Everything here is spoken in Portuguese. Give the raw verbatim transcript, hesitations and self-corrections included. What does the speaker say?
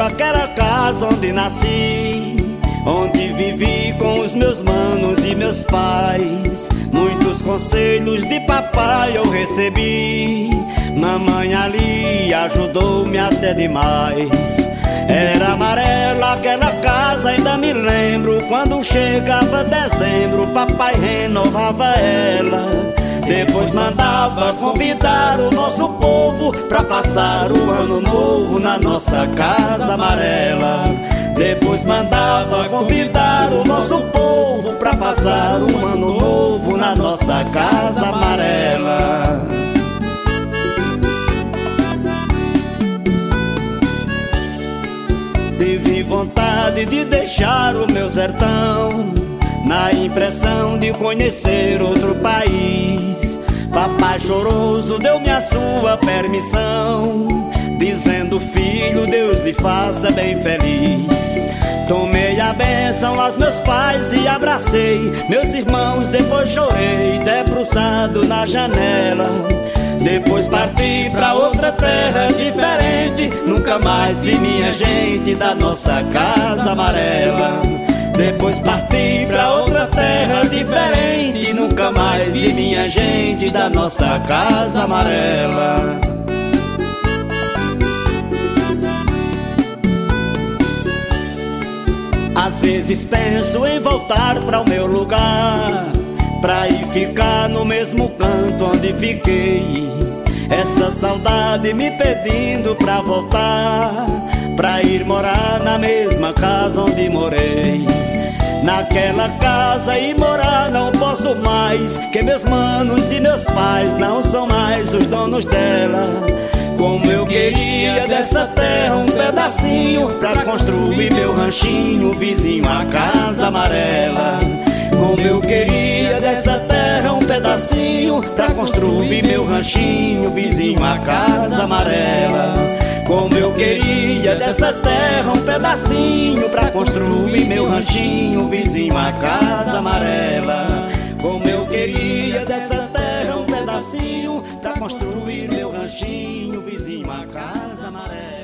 lembro aquela casa onde nasci, onde vivi com os meus manos e meus pais. Muitos conselhos de papai eu recebi, mamãe ali ajudou-me até demais. Era amarela aquela casa, ainda me lembro. Quando chegava dezembro, papai renovava ela. Depois mandava convidar o nosso povo pra passar o ano novo na nossa casa amarela. Depois mandava convidar o nosso povo pra passar um ano novo na nossa casa amarela. Tive vontade de deixar o meu sertão, na impressão de conhecer outro país. Papai choroso deu-me a sua permissão, dizendo: filho, Deus lhe faça bem feliz. Tomei a bênção aos meus pais e abracei meus irmãos. Depois chorei debruçado na janela. Depois parti pra outra terra diferente, nunca mais vi minha gente da nossa casa amarela. Depois parti pra outra terra diferente, nunca mais vi minha gente da nossa casa amarela. Às vezes penso em voltar pra o meu lugar, pra ir ficar no mesmo canto onde fiquei. Essa saudade me pedindo pra voltar, pra ir morar na mesma casa onde morei. Naquela casa e morar não posso mais, que meus manos e meus pais não são mais os donos dela. Como eu queria dessa terra um pedacinho, pra construir meu ranchinho vizinho à casa amarela. Como eu queria dessa terra um pedacinho, pra construir meu ranchinho vizinho à casa amarela. Como eu queria dessa terra um pedacinho, pra construir meu ranchinho vizinho à casa amarela. Como eu queria dessa terra um pedacinho, pra construir meu ranchinho vizinho à casa amarela.